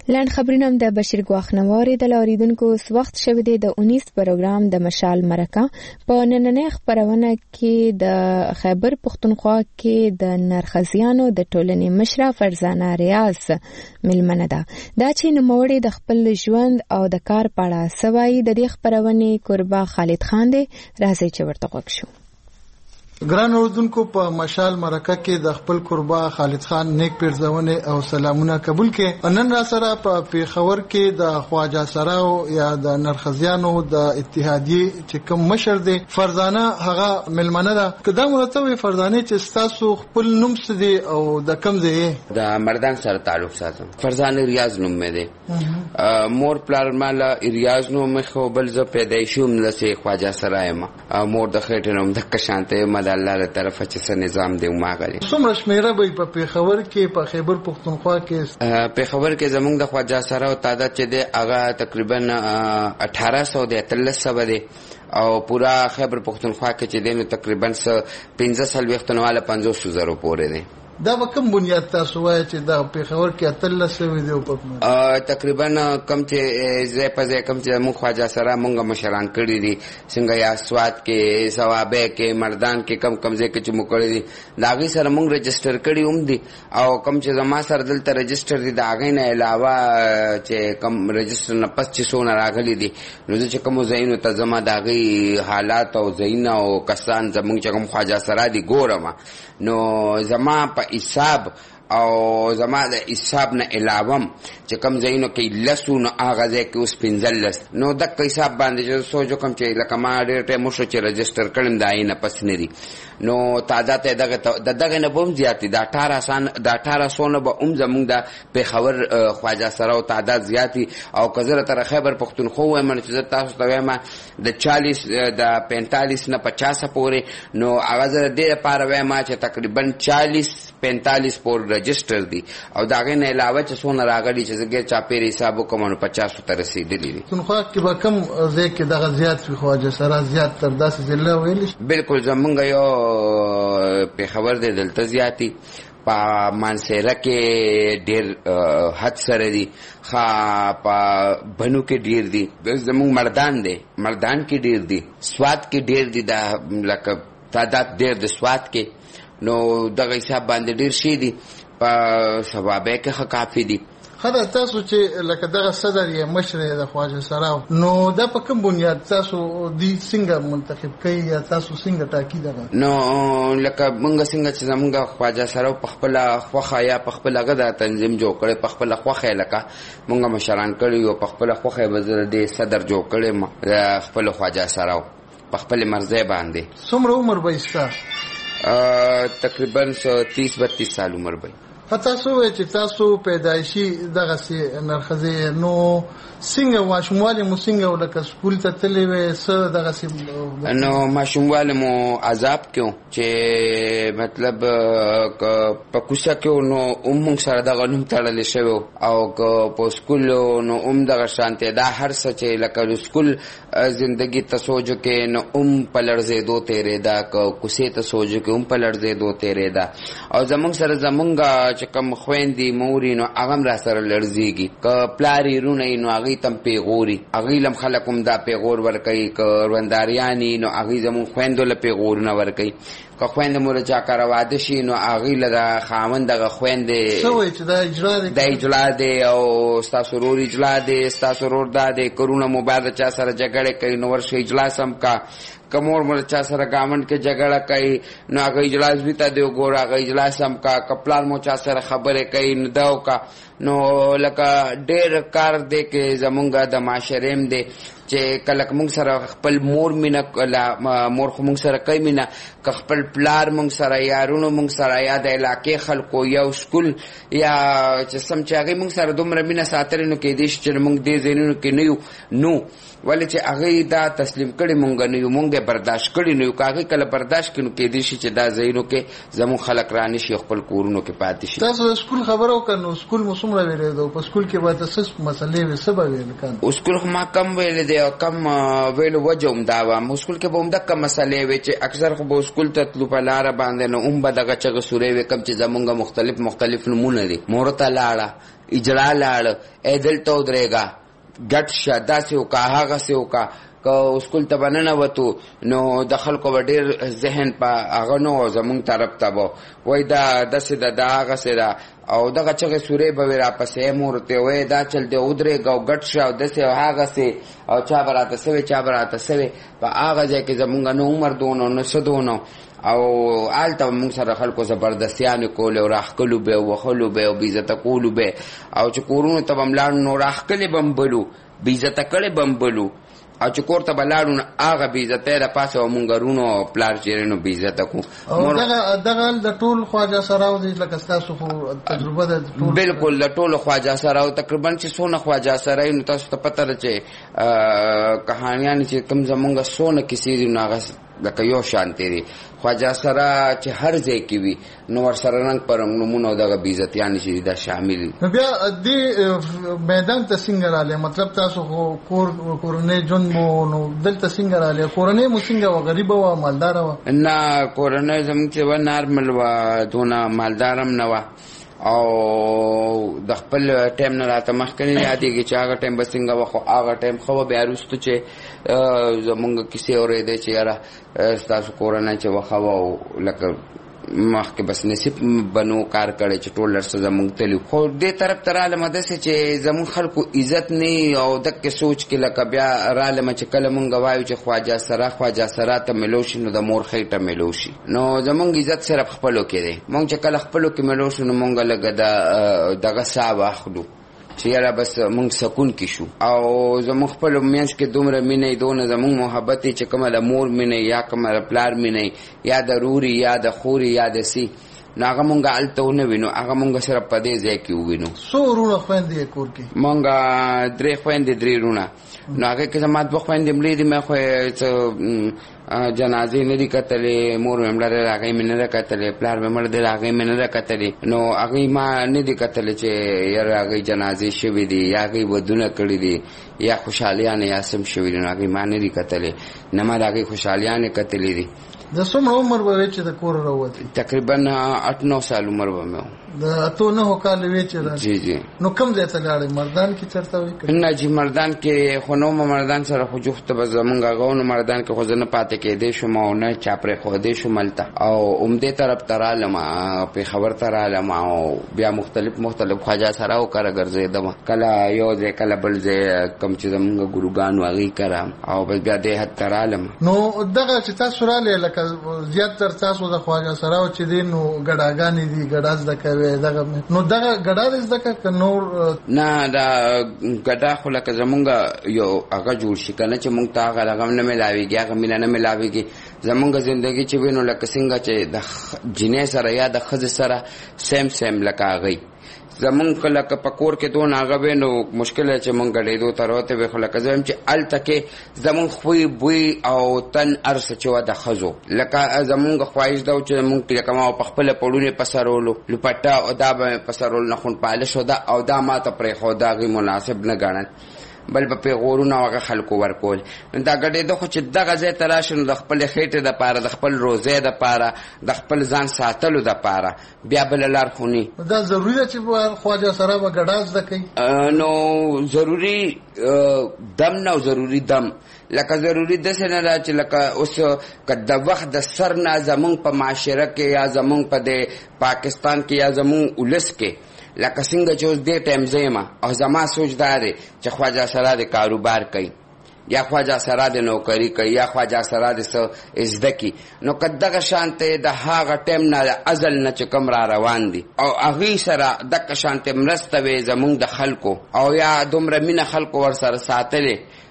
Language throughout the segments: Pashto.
لاند خبرونه د بشیر ګواخنواري د اوریدونکو وخت شوه د 19 پروګرام د مشال مرکه په نننۍ خبرونه کې د خیبر پختونخوا کې د نرخزیانو د ټولنې مشره فرزانه ریاض ملمنه ده دا چې نوموړي د خپل ژوند او د کار په اړه سوای د دې خبرونه قربا خالد خان دی راځي چې ورته وښیو. ګران اوردونکو په مشال مرکه کې د خپل قربا خالد خان نیک پیرزونه او سلامونه قبول کې نن را سره په پیښور کې د خواجه سراو یا د نرخزیانو د اتحادیه چې کوم مشر دی فرزانه هغه ملمنه ده کدا مرتبه فرزانه چې تاسو خپل نوم څه دی او د کوم ځای د مردان سره تعلق ساتم. فرزانه ریاض نوم مې دی مور پلار مال ریاض نوم مې خو بل ز پیدایشوم لسه خواجه سرایم مور د خېټه نوم د کشانته الله له طرفه چې نظام دی ماغلی څومره شمیره به په پیښور کې په خیبر پختونخوا کې پیښور کې زمونږ د خواجه سره او تعداد چې دی هغه تقریبا 1800 دی 1300 دی او پورا خیبر پختونخوا کې چې دی نو تقریبا 15 وختونواله 500,000 پورې دی. دا به کوم بنیاد تاسو وایي چې دا پیښور کې اتل سوي دی په تقریبا کم چې زه په ځای کم چې مو خواجه سره مونږه مشران کړی دي څنګه یا سواد کې ثوابه کې مردان کې کم ځای کې چې مو کړی دي داغي سره مونږ رجستر کړی هم دي او کم چې زما سره دلته رجستر دي داغې نه علاوه چې کم رجستر نه پس چې سونه راغلي دي نو چې کوم زینو ته زما داغي حالات او زینا او کسان زمونږ چې کوم خواجه سره دي ګورم نو زما په حساب او زما د حساب نه علاوه چې کم زینو کې لسونه اغازه کې اوس 15 نو د حساب باندې چې سوچو کم چې لکه ما ډېر ټیم شو چې رجستر کړم دا یې نه پس نه دي نو تعداد دغه نه بوم زیات دي د 1800 نه به زمونږ د پیښور خواجه سره او تعداد زیات او کزره تر خیبر پختونخوا وایم چې تاسو ته وایم د 40 د 45 نه 50 پورې نو اغازه دې لپاره وایم چې تقریبا 40-45 پور رجستر دي او داغه نه علاوه چې سونه راغلي چې زګر چاپیر حساب کوم 50 ته رسیدلی دي. تنخوا کې به کم ځای کې دغه زیات وي خواجه سره زیات تر داسې ځله ویل بالکل زمونږ یو پیښور دی دلته زیاتی په مانسیره کې ډیر حد سره دي خا په بنو کې ډیر دي زمونږ مردان کې ډیر دي سواد کې ډیر دي دا لکه تعداد ډیر د سواد کې نو دغه حساب باندې ډیر شي دي په ثوابه کې کافي دي. خدای تاسو چې لکه دغه صدر یې مشر د خواجه سراو نو دا په کوم بنیاد تاسو دی څنګه منتخب کړئ یا تاسو څنګه ټاکی دغه نو لکه مونږ څنګه چې زمونږ خواجه سراو په خپل خوخه یا په خپل غدا تنظیم جوړ کړي په خپل خوخه لکه مونږ مشران کړي او په خپل خوخه وزیر دی صدر جوړ کړي خپل خواجه سراو په خپل مرزه باندې. څومره عمر به استا؟ تقریبا 30-32 سال عمر به. تاسو چې تاسو پیدایشي دغه سي نرخزه نو څنګه واشمواله مو څنګه ولکه سکول ته تللی وې څه دغه سي نو ماشومواله مو عذاب کیو چې مطلب په کوڅه کې نو موږ سره دغه نوم تړل شوی او په سکول نو دغه شانته دا هر څه چې لکه سکول زندگی ته سوچو کې نو په لړزه دوه تیرې دا کوڅه ته سوچو کې په لړزه دوه تیرې دا او زمونږ سره زمونږ چې کوم خويندې موري نو هغه را سره لړزيږي ک پلاری رونه نو هغه تم پیغوري هغه لم خلکم دا پیغور ور کوي ک ونداریانی نو هغه زمون خويندو له پیغور نه ور کوي ک خويند مور چا کار واده شي نو هغه لدا خاوند دغه خويندې سوې چې دا اجرا دي او تاسو رور اجرا دي تاسو رور داده کرونا مبارک چا سره جګړه کوي نو ورشي اجلاس هم کا کمور مر چا سره گاوند کې جګړه کوي نو هغه اجلاس بھی ته دی ګور هغه اجلاس هم کا کپلار مو چا سره خبره کوي نو داو کا نو لکه ډېر کار دی کې زمونږه د معاشرم دی چې کله موږ سره خپل مور مینا مور خو موږ سره کوي مینا که خپل پلار موږ سره یارونو موږ سره یا د علاقې خلکو یو سکول یا چې سم چې هغه موږ سره دومره مینا ساتل نو کې دې چې موږ دې زینونو کې نه یو نو ولې چې هغه دا تسلیم کړي مونږ نه یو، مونږ برداشت کړي نه یو. کاغه کله برداشت کینو کې دي چې دا زینو کې زمو خلک رانی شي خپل کورونو کې پاتې شي. تاسو سکول خبرو کنو سکول موسمره ویلې دو په سکول کې به تاسو مسلې وې سبا ویل کان سکول ما کم ویل دي او کم ویل وجوم دا و سکول کې به هم د کم مسلې وې چې اکثر خو به سکول ته تلو په لار باندې نو به دغه چغه سورې وې کم چې زمونږ مختلف نمونه دي. مورته لاړه اجرا لاړ ایدل تو درېګا ګټ شدا سه وکا هغه سه وکا که سکول ته بننه وته نو د خلکو ډېر ذهن په هغه نو زمونږ طرف ته وو وای دا دسه د هغه سره او دغه چغه سورې به را پسې مورته وای دا چل دی ودرې گاو ګټ شاو دسه هغه سه او چا براته سوي په هغه ځای کې زمونږ نو عمر دونو نو سدونو او آلته موږ سره خلکو زبردستیان کول او راخلو به او خلو به او بیزته کولو به او چې کورونو ته بملاړ نو راخلې بمبلو بیزته کړي بمبلو او چې کور ته بلاړو هغه بیزته را پاسه مونږ رونو پلار چیرنو بیزته کو. دغه د ټول خواجه سراو دي لکه تاسو خو تجربه ده بالکل د ټول خواجه سراو تقریبا چې سونه خواجه سراي نو تاسو ته پته ده چې کہانیان چې کوم زمونږ سونه کیسې دي ناغه لکه یو شانتي دي. خواجه سره چې هر ځای کې وي نو ور سره رنگ پر نمونه دغه بیزتیان شي دا شامل. نو بیا دې میدان ته څنګه رااله مطلب تاسو کورنۍ جون مو نو دلته څنګه رااله کورنۍ مو څنګه و غریب و مالدار و نه کورنۍ زموږ چې و نارمل و دونه مالدارم نه و او د خپل ټیم نه راته مخکنی یادېږي چې هغه ټیم به څنګه و خو هغه ټیم خو بیا وروسته چې زمونږ کیسې اورېدې چې یاره ستاسو کورنۍ چې وخوه لکه مخکې بس نصیب بنو کار کړی چې ټول لرسه زمونږ تلي خو دې طرف ته رالم داسې چې زمونږ خلکو عزت نه او دکې سوچ کې لکه بیا رالم چې کله مونږ وایو چې خواجه سره ته ملو شي نو د مور خېټه ملو شي نو زمونږ عزت صرف خپلو کې دی. مونږ چې کله خپلو کې ملو شو نو مونږ لږه دغه ساه واخلو چې یاره بس مونږ سکون کې شو او زمونږ خپل میانس کې دومره مینه دونه زمونږ محبت چې کومه د مور مینه یا کومه پلار مینه یا د روري یا د خوري یا د سی نو هغه مونږ هلته ونه وینو هغه مونږ سره په دې ځای کې ووینو. څو وروڼه خویندې کور کې؟ مونږ 3 خویندې 3 وروڼه نو هغه کې زما 2 خویندې مړې دي مې خو جنازې نه دي کتلې مور مې مړه راغی مې نه کتلې پلار مې مړ دی راغی مې نه کتلې نو هغه ما نه دي کتلې چې یاره هغه جنازې شوي دي یا هغه ودونه کړې دي یا خوشحالیانه یا سم شوي دي نو هغه ما نه دي کتلې نه ما هغه خوشحالیانه کتلې دي. د څومره عمر به چې د کور راوتی؟ تقریبا 8-9 سال عمر به مې د اته نه کال وی چې جی نو کم ځای ته لاړې مردان کې چرته وې؟ نه جی مردان کې خو نو مردان سره خو جوخته به زمونږ غوونه مردان کې خو زنه پاتې کې دې شو ما نه چاپره خو دې شو ملته او عمده طرف ترالم په خبر ترالم او بیا مختلف خواجه سره او کار ګرځیدم کله یو ځای کله بل ځای کم چې زمونږ ګروګان واغی کرام او بیا دې حد ترالم. نو دغه چې تاسو رااله لکه زیات تر تاسو د خواجه سره او چې دین نو ګډاګانې دي ګډاز د کوي دغه نو دغه ګډاز د نور نه دا ګډا خو لکه زمونږ یو هغه جوړ شي کنه چې مونږ ته هغه رقم نه ملاويږي هغه مینه نه ملاويږي زمونږ ژوندۍ چې وینو لکه څنګه چې د جنې سره یا د خځې سره سیم لکه هغه زمونږ کله که پکور کې دون هغه به نو مشکل چې مونږ غړېدو تر وته به خلک زم چې التکه زمونږ خوې بوی او تن ارس چې و د خزو لکه زمونږ خواهش دا چې مونږ کې کومه په خپل پړونی پسرولو لپټا او دا به پسرول نه خون پالش او دا ماته پرې خو دا غي مناسب نه ګڼل بل په پیغورونه هغه خلکو ورکول دا غړې د خو چې دغه ځای تراشن د خپل خېټه د پاره د خپل روزه د پاره د خپل ځان ساتلو د پاره بیا بل لار خونی دا ضروری ده چې خواجه سره به ګډاز دکې نو ضروری دم نه ضروری دم لکه ضروری د څه نه چې لکه اوس کله وخت د سر نه زمونږ په معاشره کې یا زمونږ په پاکستان کې یا زمونږ ولس کې لکه څنګه چې اوس دې ټایم زما او زما سوچ دا دی چې خواجه سره د کاروبار کوي یا خواجه سره د نوکری کوي یا خواجه سره د زده کی نو کداغه شانته د هغه ټایم نه ازل نه چې کوم را روان دي او هغه سره دغه شانته مرسته وي زمونږ د خلکو او یا دومره مینه خلکو ور سره ساتلې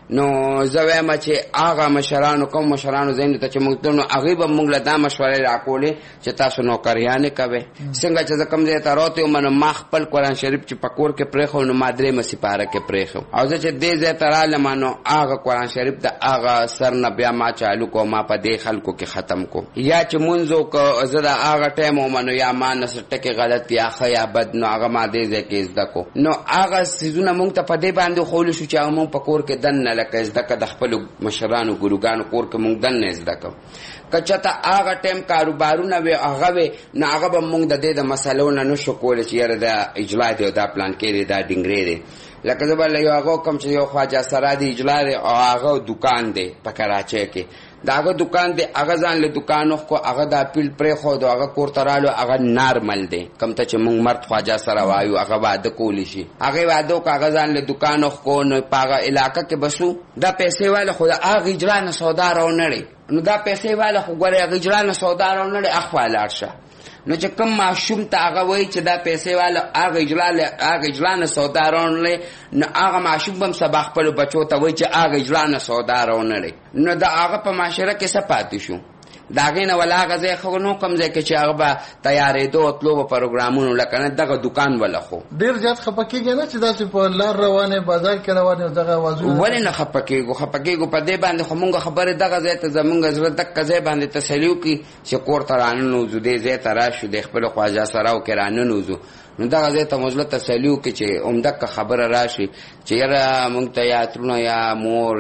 نو زه وایم چې هغه مشرانو کوم مشرانو ځینو ته چې موږ ته نو هغوی به موږ له دا مشورې راکولې چې تاسو نوکریانې کوئ څنګه چې زه کوم ځای ته راوتی وم نو ما خپل قرآن شریف چې په کور کې پرېښو نو ما 3 سپاره کې پرېښو او زه چې دې ځای ته رالم نو هغه قرآن شریف د هغه سر نه بیا ما چالو کو ما په دې خلکو کې ختم کو یا چې مونځ وکړو زه د هغه ټایم وم نو یا ما نه څه ټکې غلط یا ښه یا بد نو هغه ما دې ځای کې زده کو نو هغه څیزونه موږ ته په دې باندې ښوولی شو چې هغه موږ په کور کې دننه لکه زده که د خپلو مشرانو ګروګانو کور کې موږ دننه زده کوو که چېرته هغه ټایم کاروبارونه وې هغه وې نو هغه به موږ د دې د مسلو نه نشو کولی چې یاره دا اجلا دی او دا پلانکې دی دا ډنګرې دی لکه زه به له یو هغه کوم چې یو خواجه سرا دی اجلا دی او هغه دوکان دی په کراچۍ کې د هغه دوکان دی هغه ځان له دوکان وخکو هغه د اپیل پرېښود هغه کور ته رالو هغه نارمل دی کوم ته چې موږ مرد خواجه سره وایو هغه واده کولی شي هغې واده وکړو هغه ځان له دوکان وخکو نو په هغه علاقه کې بسو دا پیسې واله خو د هغه اجلا نه سودا راونړې نو دا پیسې واله خو ګورې هغه اجلا نه سودا راونړې اخوا لاړ شه نو چې کوم ماشوم ته هغه وایي چې دا پیسې واله هغه اجلا نه سودا راونړې نو هغه ماشوم به هم سبا خپلو بچو ته وایي چې هغه اجلا نه سودا راونړې نو د هغه په معاشره کې څه پاتې شو د هغې نه ولا هغه ځای خو نو کوم ځای کې چې هغه به تیارېدو تلو به پروګرامونو لکه نه دغه دوکان وله خو ډېر زیات خفه کېږي نه چې داسې په لار روانې بازار کې روانې او دغه اوازونه ولې نه خفه کېږو په دې باندې خو مونږ خبرې دغه ځای ته زمونږ زړه دغه ځای باندې تسلي وکړي چې کور ته راننوځو دې ځای ته راشو د خپلو خواجه سراو کې راننوځو نو دغه ځای ته مو زړه تسلي وکړي چې همدغه خبره راشي چې یاره مونږ ته یا ترونه یا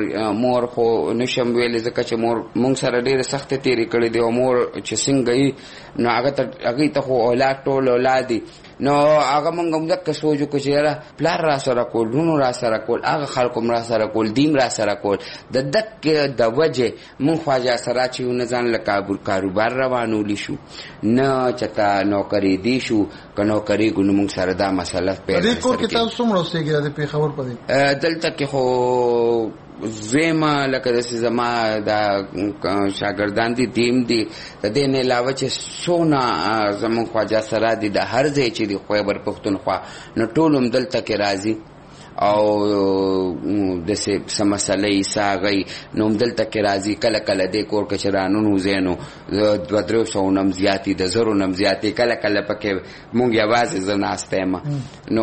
مور خو نشم ویلی ځکه چې مونږ سره ډېرې سختې تېرې کړې دي او مور چې څنګه وي نو هغې ته خو اولاد ټول اولاد دي نو هغه مونږ همدغه سوچ وکړو چې یاره پلار را سره کول لونو را سره کول هغه خلکو هم را سره کول دیم را سره کول د دغې د وجې مونږ خواجه سرا چې نه ځان له کاروبار روانولی شو نه چېرته نوکري دی شو که نوکرېږو نو مونږ سره دا مسله پیدا دې کور کې تاسو څومره اوسېږئ د پېښور په دې دلته کې خو زما لکه داسې زما دا شاګردان دي دیم دي د دې نه علاوه چې څونه زموږ خواجه سرا دي د هر ځای چې دي خیبر پښتونخوا نو ټول هم دلته کې راځي او داسې څه مسله یې ساغی نو هم دلته کې راځي کله کله دې کور کې چې راننوځی نو 200-300 نه هم زیات د 1000 نه هم زیات کله کله پکې مونږ یوازې زه ناسته یم نو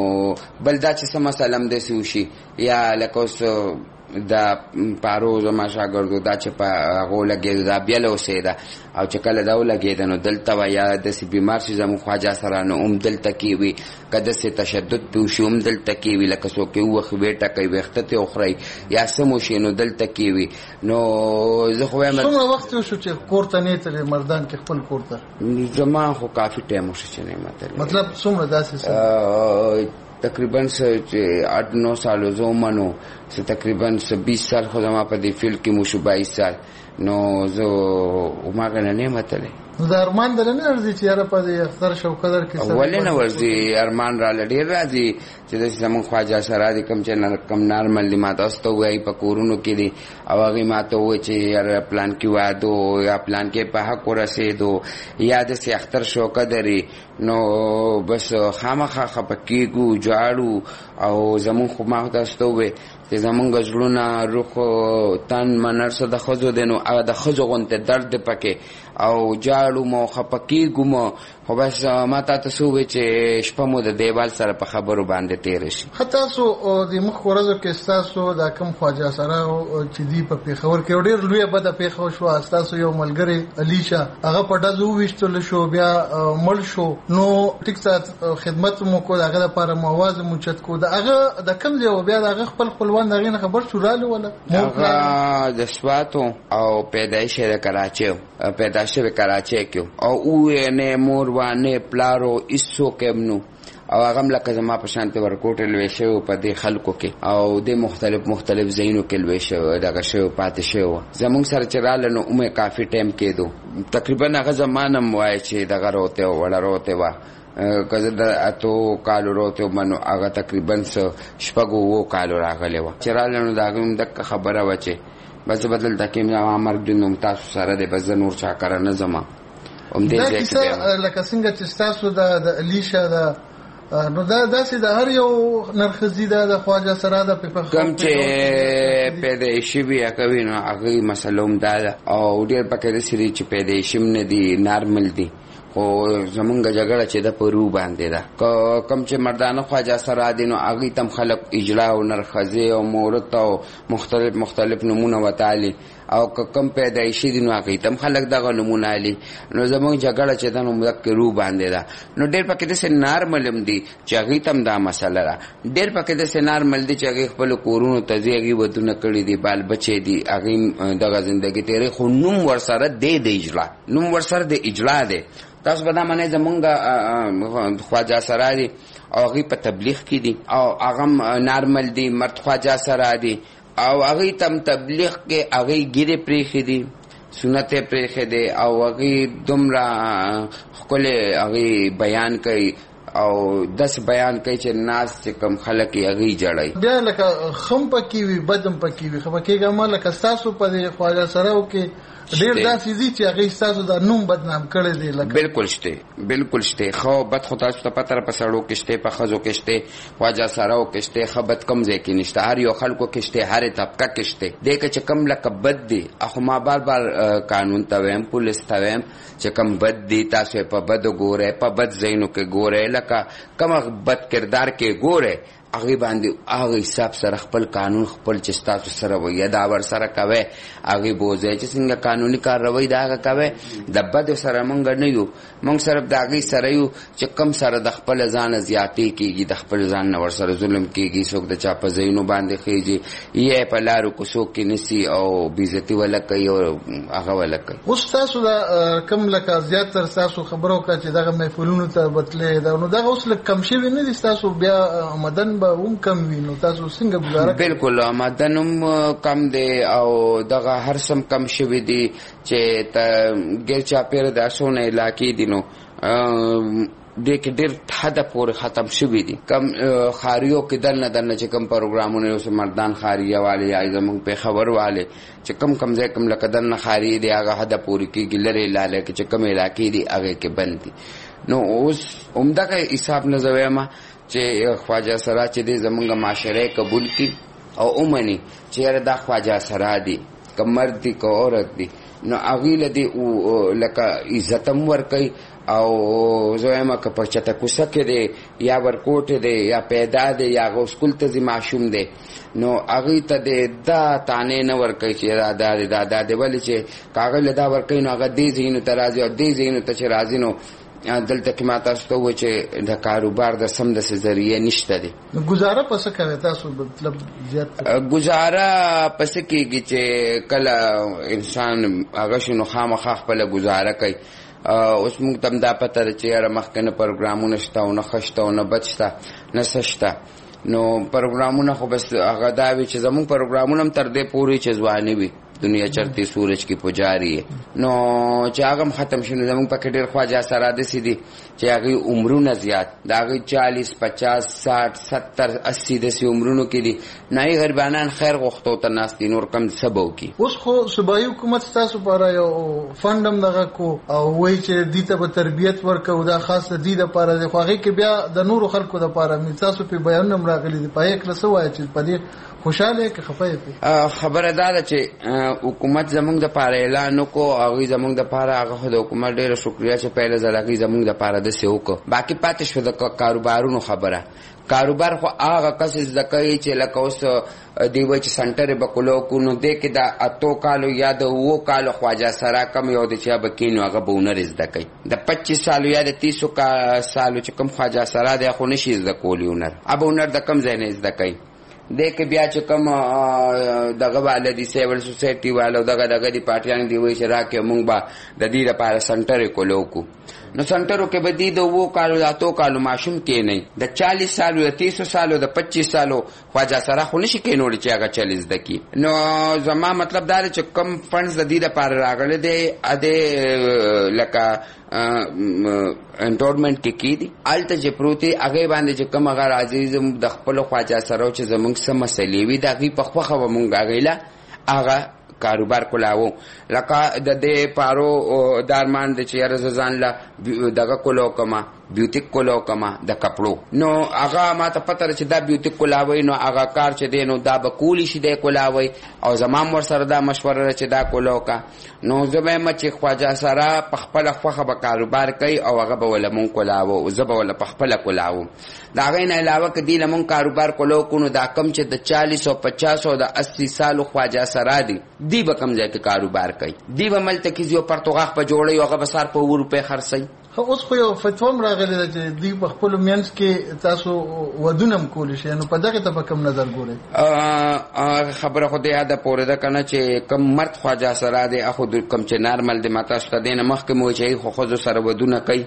بل دا چې څه مسله هم داسې وشي یا لکه اوس دا پارو زما شاګردو دا چې په هغو لګېده دا بیا له اوسېده او چې کله دا ولګېده نو دلته وه یا داسې بیمار شي زموږ خواجه سره نو هم دلته کې وي که داسې تشدد پې وشي هم دلته کې وي لکه څوک یې ووښي ویې ټکوي ویښته ترې وخورئ یا څه مو شي نو دلته کې وي نو زه خو وایم څومره وخت وشو چې کور ته نه تلې مردان کې خپل کور ته زما خو کافي ټایم وشو چې نه یم تللی مطلب څومره داسې تقریبا 8-9 سالو زه ومنو تقریبا 20 سال خو زما په دې فیلډ کې مو شو 22 سال نو زه هماغه نه یم تللی نو د ارمان دله نه ورځي چې یاره په دې اختر شوقدر کې ولې نه ورځي ارمان راله ډېر راځي چې داسې زموږ خواجه سرا دي کوم چې کم نارمل دي ما تاسو ته ووایي په کورونو کې دي او هغې ما ته ووایي چې یاره پلان کې واده یا پلان کې په حق ورسېدو یا داسې اختر شوقدري نو بس خامخا خفه کېږو جاړو او زموږ خو ما تاسو ته ووایي چې زمونږ زړونه روح تن منر څه د ښځو دی نو هغه د ښځو غوندې درد دی پکې او جاړو مو خفه کېږو مو خو بس ما تا ته څه ووایي چې شپه مو د دیوال سره په خبرو باندې تېره شي ښه تاسو د مخکې ورځو کې ستاسو دا کوم خواجه سرا چې دی په پېښور کې یو ډېر لویه بده پېښه وشوه ستاسو یو ملګری علیشه هغه په ډزو وویشتل شو بیا مړ شو نو ټیک ساعت خدمت مو کو د هغه دپاره مو اواز مو چت کو د هغه د کوم ځای و بیا د هغه خپل خپلوان د هغې نه خبر شو رالو ولا هغه د سواتو او پیدایش د کراچۍ پیدا شوی کراچۍ کې او اوې نه مور و نه پلارو هېڅوک هم نو او هغه هم لکه زما په شانتې ورکوټې لوی شوی په دې خلکو کې او د مختلف ځایونو کې لوی شوی دغه شوی پاتې شوی زموږ سره چې راله نو عمر کافي ټایم کېدو تقریبا هغه زمان هم وایي چې دغه روتې وړه روتې وه که زه د 8 کالو روتې وم نو هغه تقریبا 6-7 کالو راغلی وه چې راله نو د هغې هم دغه خبره وه چې بس زه به دلته کې زما مرګ ژوند هم تاسو سره دی بس زه نور چا کره نه ځم دا کیسه لکه څنګه چې ستاسو د علیشه د نو دا داسې د هر یو نرخزي د خواجه سره د کم چې پیدایشي بیا کوي نو هغه مسلوم دا او ډېر پکې د سری چې پیدایشي نه دي نارمل دي خو زمونږ جګړه چې د پرو باندې ده کم چې مردانه خواجه سره دي نو هغه تم خلق اجلا او نرخزي او مورت او مختلف نمونه وتعالي او کم پیدایشي دي نو هغه تم خلق دغه نمونه علي نو زمونږ جګړه چې د نو مذکرو باندې ده نو ډېر پکې د نارمل دي چې هغه تم دا مسله ده ډېر پکې د نارمل دي چې هغه خپل کورونو تزيغي ودونه کړی دي بال بچي دي هغه دغه ژوندۍ تیرې خو نوم ورسره د اجلا نوم ورسره د اجلا ده تاسو به دا منئ زمونږ خواجه سره دي او هغوی په تبلیغ کې دي او هغه نارمل دي مرد خواجه سره دي او هغوی تم تبلیغ کې هغوی ګیرې پرېښې دي سنتې پرېښې دي او هغوی دومره ښکلې هغوی بیان کوي او داس بیان کوي چې ناس چې کم خلک یې هغوی جړی بیا لکه خم پکې وي بدم پکې وي خو پکېږه ما لکه ستاسو په دې خواجه سراو کې ډېر داسې دي چې هغوی ستاسو دا نوم بدنام کړی دی بالکل شته خو بد خو تاسو ته پته په سړو کې شته په ښځو کې شته خواجه سراو کې شته ښه بد کم ځای کې نشته هر یو خلکو کې شته هرې طبقه کې شته دی که چې کم لکه بد دی خو ما بار قانون ته ویم پولیس ته ویم چې کم بد دی تاسو یې په بدو ګورئ په بد ځایونو کې ګورئ لکه کوم بد کردار کې ګورئ هغه باندې هغه حساب سره خپل قانون خپل چې تاسو سره وي دا ور سره کوي هغه بوزي چې څنګه قانوني کاروي دا کوي د بد سره مونږ نه یو مونږ سره د هغه سره یو چې کم سره د خپل ځان زیاتی کیږي د خپل ځان ور سره ظلم کیږي څوک د چا په زینو باندې خيږي یې په لارو کو څوک کې نسی او بیزتی ولا کوي او هغه ولا کوي اوس تاسو دا کم لکه زیات تر تاسو خبرو کا چې دغه محفلونو ته بتلې دا نو دغه اوس لکه کم شي نه دي تاسو بیا آمدن به هم کم وي نو تاسو څنګه گزاره بالکل آمدن هم کم دی او دغه هر سم کم شوی دی چې ته ګر چا پیر د اسونه علاقې دي نو ډېر حد پورې ختم شوی دي کم خاریو کې دنه چې کم پروګرامونه اوس مردان خاریه والے یا زموږ په خبر والے چې کم ځای کم لکه دنه خاری دی هغه حد پورې کې ګلره لاله کې چې کم علاقې دي هغه کې بند دي نو اوس عمدہ حساب نه زویما چې خواجه سره چې د زمونږ معاشره قبول کی او اومني چې دا خواجه سره دي کمر دي کو عورت دي نو اغیل دي او لکه عزتم ور کوي او زویما که په چته کوسه کې دی یا ورکوټ دی یا پیدا دی یا غوسکول ته زی معشوم دی نو اغه ته دا تانه نه ور کوي چې دا د ولې چې کاغذ دا ور کوي نو هغه دې زینو ترازی او دې زینو ته چې راځي نو دلته کې ماته ستو چې د کاروبار د سم د ذریعہ نشته دي گزاره پس کوي تاسو مطلب زیات گزاره پس کېږي چې کله انسان هغه شنو خامخا خپل گزاره کوي اوس موږ تم دا پته چې یاره مخکنه پروګرامونه شته او نه خشته او نه بچته نه سشته نو پروګرامونه خو بس هغه دا وی چې زموږ پروګرامونه هم تر دې پورې چې ځواني وي دنیا چرتی سورج کی پجاری نو چې هغه ختم شنو زموږ پکې ډېر خواجه سره د سیدي چې هغه عمرونه زیات دا هغه 40 50 60 70 80 د سي عمرونو کې دي نه غریبانان خیر غوښتو ته ناس دي نور کم سبو کی اوس خو صوبایي حکومت تاسو لپاره یو فندم دغه کو او وای چې دې ته به تربيت ورکو دا خاصه دي د لپاره د خوغي کې بیا د نورو خلکو د لپاره می تاسو په بیان نم راغلي دی پای کله سوای چې په دې خوشاله کې خفای خبره ده چې حکومت زمونږ د پاره اعلان کو او زمونږ د پاره هغه د حکومت ډیره شکریا چې پهله ځلګي زمونږ د پاره د سیو کو باقی پاتې شو د کاروبارونو خبره کاروبار خو هغه کس زکای چې لکه اوس دیو چې سنټر به کولو کو نو د کې د اتو کالو یا د وو کالو خواجه سره کم یو د چا بکینو هغه بونر زکای د 25 سالو یا د 30 سالو چې کم خواجه سره د خو نشي زکولیونر ابونر د کم ځای نه زکای دیکھ بیا چې کوم دغه والدي سیول سوسایټي والو دغه دی پارټیان دی وای چې راکې مونږ با د دې لپاره سنټر کولو کو نو سنټرو کې به دي د وو کالو راتو کالو ماشوم کې نه د 40 سالو د 30 سالو د 25 سالو خواجه سره خو نشي کې نوړي چې هغه 40 دکی نو زما مطلب دا چې کم فندز د دې لپاره راغلي دي اده لکه انټورمنت کې کی دي الته چې پروتي هغه باندې چې کوم هغه عزیز د خپل خواجه سره چې زمونږ سم مسلې وي دغه په خوخه ومونږ غیلا هغه کاروبار کولاو لکه د دې پارو دارمان د چیر ځان لا دغه کولو کما بیوټیک کولاو کما د کپړو نو هغه ما ته پته چې دا بیوټیک کولاوي نو هغه کار چې دی نو دا به کولی شي د کولاوي او زمام ور سره دا مشوره چې دا کولاو کا نو زما چې خواجه سره په خپل خوخه به کاروبار کوي او هغه به ولمون کولاو او زبه ول په خپل کولاو دا غین علاوه کدی لمون کاروبار کولو کو نو دا کم چې د 40 او 50 او د 80 سالو خواجه سره دی به کم ځای کې کاروبار کوي دی به ملته کې یو پرتګاغ په جوړي او هغه به سار په روپے خرڅي اوس خو یو فتوم راغلی ده چې دی په خپل مینس کې تاسو ودونم کول شي نو په دغه ته په کوم نظر ګورئ خبره خو دې یاد پوره ده کنه چې کم مرد خواجه سره دی اخو کم چې نارمل دی ماته شته دینه مخ کې مو چې خو خو سره ودونه کوي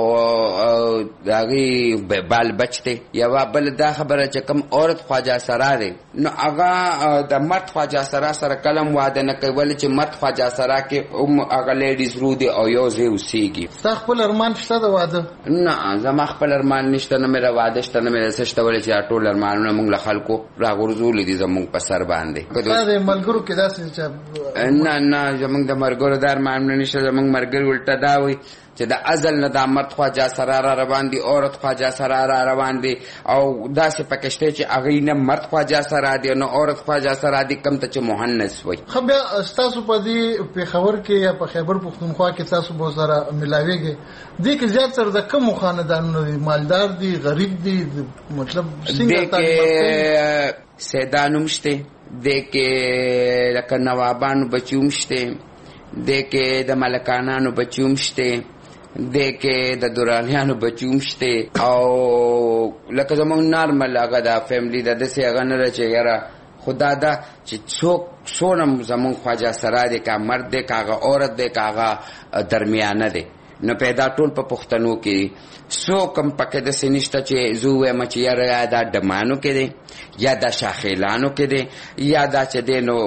او داغي بال بچته یا بل دا خبره چې کم عورت خواجه سره دی نو هغه د مرد خواجه سره کلم واده نه کوي ولې چې مرد خواجه سره کې هغه لیډیز رو دی او یو ځای اوسېږي خپل ارمان شته د واده نه زما خپل ارمان نشته نه مې واده شته نه مې سشته ولې چې ټول ارمانونه موږ له خلکو راغورځول دي زموږ په سر باندې دا ملګرو کې داسې چې نه زموږ د مرګرو د ارمانونه نشته زموږ مرګر ولټه دا وي چې د ازل نه د مرد خواجه سره را روان دي عورت خواجه سره را روان دي او داسې پکشته چې هغه نه مرد خواجه سره دي نو عورت خواجه سره دي کم ته چې مهندس وي خو بیا تاسو په دې پیښور کې یا په خیبر پختونخوا کې تاسو به سره ملاويږي دي کې زیات سره د کوم خاندانونو دي مالدار دي غریب دي مطلب څنګه تاسو سیدانو مشته د کې لکه نوابانو بچوم شته د کې د ملکانانو بچوم شته د کې د دورانیانو بچوم شته او لکه زمونږ نارمل هغه د فیملی د دسې هغه نه چې یاره خدا دا چې څوک سونم زمونږ خواجه سره دی که مرد دی که هغه عورت دی که هغه درمیانه دی نو پیدا ټول په پښتنو کې سو کم پکې د سنشته چې زو وایم چې یاره دا ډمانو کې دی یا دا شاخیلانو کې دی یا دا چې دی نو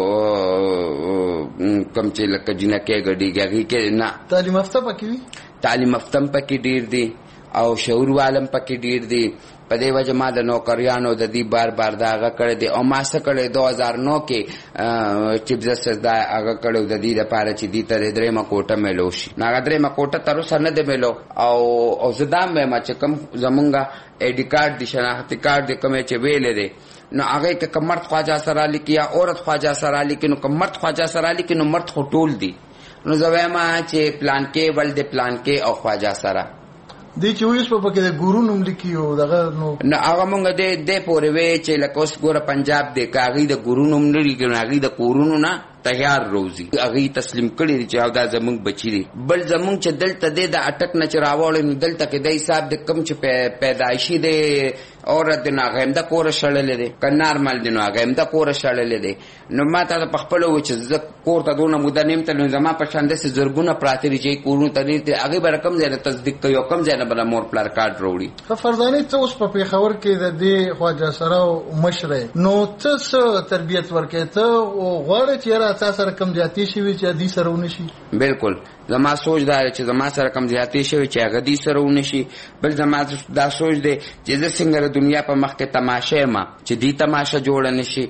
کم چې لکه جنکې ګډیږي کې نه تعلیم یافته پکې وي تعلیم یافتم پکې ډیر دی او شعور عالم پکې ډیر دی په دې وجه ما د نوکریانو د دې بار داغه کړی دی او ما څه کړی 2009 کې چیف جسټس دا هغه کړو د دې لپاره چې دې تر درېمه کوټه ملو شي هغه درېمه کوټه تر اوسه نه دی ملو او زدام ما چې کوم زمونږه ایډي کارت دي شناختی کارت دي کوم چې ویلې دی نو هغه کې کمرد خواجه سره لیکي یا عورت خواجه سره لیکي نو کمرد خواجه سره لیکي نو مرد خټول دي نو زویما چې پلان کې ول د پلان کې او خواجه سره د چويس په پکې د ګورو نوم لیکيو دغه نو هغه مونږ د پورې وی چې لکه اوس ګوره پنجاب د کاغی د ګورو نوم نه لیکي هغه د کورونو نه تیار روزي هغه تسلیم کړي چې دا زمونږ بچی دي بل زمونږ چې دلته د اٹک نه چراوړ نو دلته کې د حساب د کم چې پیدایشي د عورت د ناغم د کور شړلې دي ک نارمل دي نو هغه د کور شړلې دي نو ما ته په خپل و چې ز کور ته دونه مده نیم ته نو زما په شاندې سي زرګونه پراتري چې کورونو ته دي هغه به رقم ځای تصدیق کوي کم ځای نه بل مور پلار کارت وروړي فرزانه ته اوس په پیښور کې د دې خواجه سره مشره نو څه تربيت ورکې ته غوړ چې را تاسو سره کم زیاتی شي چې دې سره ونشي بالکل زما سوچ دا چې زما سره کم زیاتی شي چې هغه دې سره ونشي بل زما دا سوچ دی چې زه څنګه دنیا په مخ کې تماشه ما چې دې تماشه جوړ نشي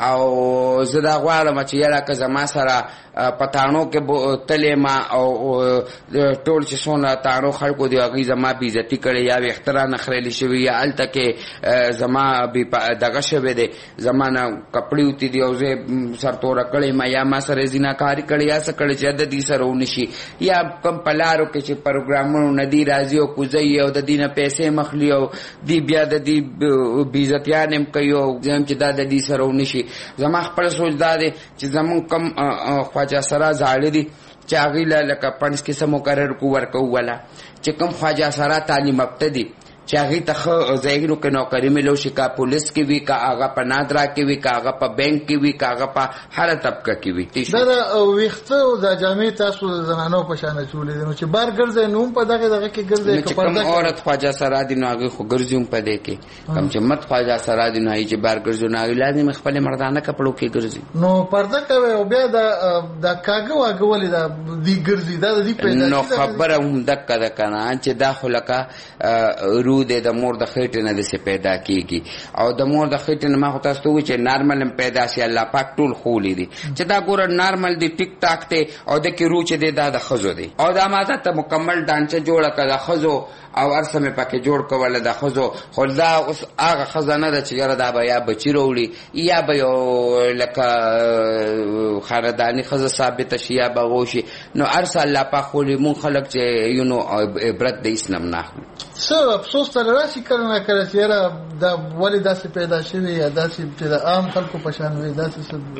او زه دا غواړم چې یاره که زما سره پټانو کې تلې ما او ټول چې څونه تاړو خلکو دی هغه زما بي عزتي کړي یا اختراع نخري شوی یا الته کې زما دغه شوی دی زمانہ کپڑے وتی دی او زه سرتور کړي ما یا ما سره زیناکاری کړي یا څه کړي چې د دې سره ونشي یا کم پلارو کې چې پروګرامونو ندی راځي او کوزي او د دینه پیسې مخلي او دی بیا د دې بي عزتيان هم کوي او زم چې د دې سره ونشي زما خپل سوچ دا دی چې زمون کم خواجه سره زاړه دي چې هغه لکه پنځ کې سم مقرر کو ورکو ولا چې کم خواجه سره تعلیم ابتدي چې هغه ته ځایونو کې نوکری ملو شي کا پولیس کې وی کا هغه په نادرا کې وی کا هغه په بانک کې وی کا هغه په هر طبقه کې وی دا ویخته او د جامع تاسو زنانو په شان چولې نو چې بار ګرځي نو په دغه کې ګرځي چې کوم عورت خواجه سره دي نو هغه خو ګرځي په دې کې کم چې مت خواجه سره دي نه چې بار ګرځي نو لازم خپل مردانه کپړو کې ګرځي نو پرده کوي او بیا د کاګه واګولې د دې ګرځي دا د دې پیدا نو خبره هم دک کنه چې دا خلکا مولود د مور د خېټې نه د پیدا کیږي او د مور د خېټې نه ما خو تاسو ته وایي چې نارمل پیدا شي الله پاک ټول خولې دي چې دا ګوره نارمل دی ټیک ټاک دی او د کې روح چې دی دا د ښځو دی او دا ماته ته مکمل ډانچه جوړه کړه د ښځو او ارسه مې پکې جوړ کوله د ښځو خو دا اوس هغه ښځه نه ده چې یاره دا به یا بچي راوړي یا به یو لکه خانداني ښځه ثابته شي یا به غوشي نو ارسه الله پاک خولې مونږ خلک چې یونو عبرت د اسلام نه اخلو څه افسوس ته راشي کله نه کله چې یاره دا ولې داسې پیدا شوي یا داسې چې د عام خلکو په شان وي داسې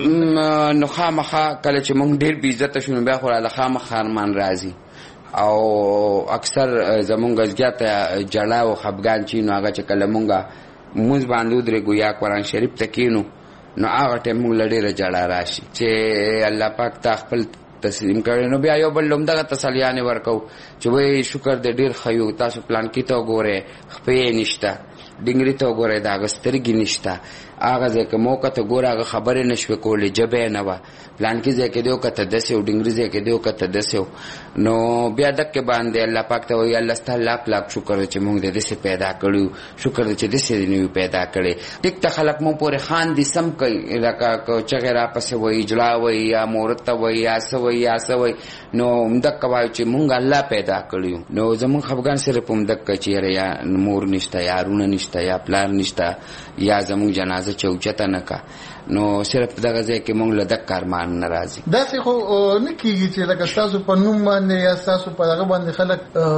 نو خامخا کله چې مونږ ډېر بې عزته شو نو بیا خو راله خامخا ارمان راځي او اکثر زمونږ زیاته جړا او خفګان چې نو هغه چې کله مونږه مونږ باندې ودرېږو یا قرآن شریف ته کینو نو هغه ټایم مونږ له ډېره جړا راشي چې الله پاک ته خپل تسلیم کړي نو بیا یو بل لوم دغه تسلیانې ورکو چې وایي شکر دې ډېر ښه یو تاسو پلان کې ته وګورئ خپې نشته ډنګري ته وګورئ د هغه سترګې نشته هغه ځای که موقع ته ګوره هغه خبرې نه شوې کولی ژبه یې نه وه پلانکي ځای کې دی و که ته داسې و ډنګري ځای کې دی و که ته داسې و نو بیا دقې باندې الله پاک ته وایي الله ستا لاک لاک شکر دی چې موږ دې داسې پیدا کړي شکر دی چې داسې نه وي پیدا کړی ټیک ته خلک مو پورې خاندي سم کوي لکه که چغې راپسې وایي اجلا وایي یا مورت ته وایي یا څه وایي یا څه وایي نو همدقه وایو چې موږ الله پیدا کړي نو زموږ خفګان صرف همدقه چې یاره یا مور نشته یا رونه نشته یا پلار نشته یا زموږ جنازه چې اوچته نه کا نو صرف دغه ځای کې مونږ له دغه کارمان نه راځي داسې خو نه کېږي چې لکه ستاسو په نوم باندې یا ستاسو په دغه باندې خلک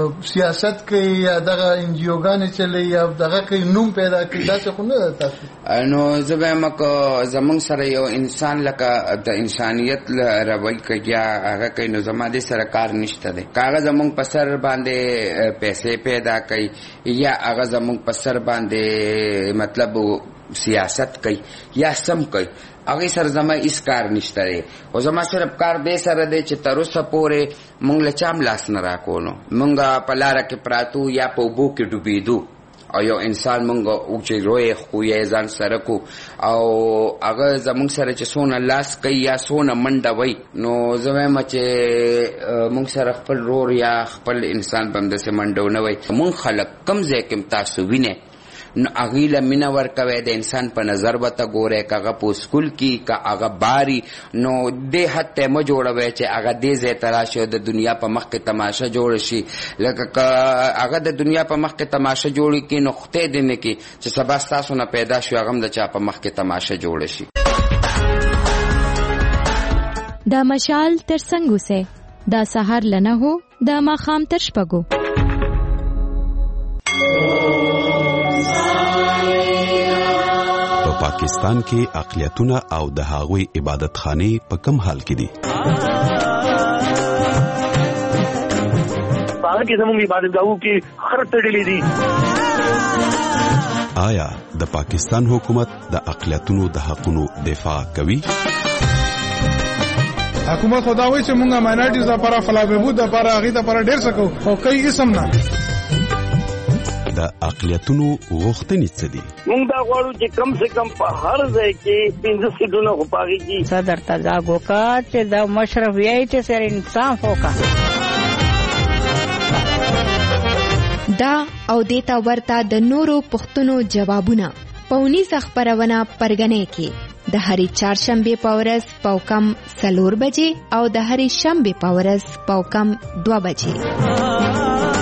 سیاست کوي یا دغه انجیوګانې چلي یا دغه کوي نوم پیدا کوي داسې خو نه ده تاسو نو زه به وایم که زمونږ سره یو انسان لکه د انسانیت روی کوي یا هغه کوي نو زما دې سره کار نشته دی که هغه زمونږ په سر باندې پیسې پیدا کوي یا هغه زمونږ په سر باندې مطلب سیاست کوي یا سم کوي هغې سره زما هېڅ کار نشته دی خو زما صرف کار دې سره دی چې تر اوسه پورې مونږ له چا هم لاس نه راکولو مونږ په لاره کې پراتو یا په اوبو کې ډوبېدو او یو انسان مونږ چې روی خو یې ځان سره کو او هغه زمونږ سره چې څونه لاس کوي یا څونه منډه وی نو زه وایم چې مونږ سره خپل رور یا خپل انسان به همداسې منډه ونه وی مونږ خلک کوم ځای کې تاسو وینئ نو هغې له مینه ورکوئ د انسان په نظر به ته ګورئ که هغه په سکول کې که هغه باري نو دې حد ته مه جوړوئ چې هغه دې ځای ته راشي او د دنیا په مخ کې تماشه جوړه شي لکه که هغه د دنیا په مخ کې تماشه جوړې کړي نو خدای دې نه کړي چې سبا ستاسو نه پیدا شي هغه هم د چا په مخ کې تماشه جوړه شي دا مشال تر څنګ اوسئ دا سهار له 9 د ماښام تر 6 پاکستان کې اقلیتونه او د هغوی عبادت خانه په کم حال کې دي هغه کې زموږ عبادتګاهو کې خرڅ تړلې دي آیا د پاکستان حکومت د اقلیتونو د حقوقو دفاع کوي حکومت خداوي چې موږ ماینورټیز لپاره فلاح بهبود لپاره هغه لپاره ډېر څه کوو او کوي اسم نه د اقلیتونو غوښتنې څه دي موږ دا غواړو چې کم سے کم په هر ځای کې 15 سیټونه غواړي چې صدر تازه وکړي چې د مشرف یې چې سر انصاف وکړي دا او دیتا ورته د نورو پښتنو جوابونه پونیز خبرونه پرګنې کې د هری چهارشنبه پاورس پاوکم 4 بجې او د هری شنبه پاورس پاوکم 2 بجې